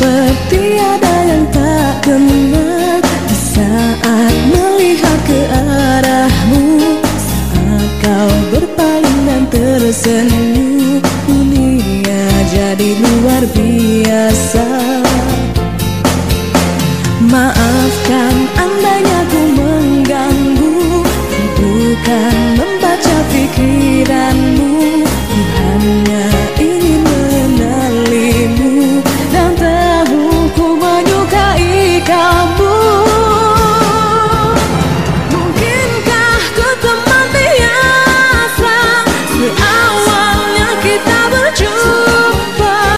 seperti ada yang tak benar di saat melihat ke arahmu. Saat kau berpaling dan tersenyum, dunia jadi luar biasa.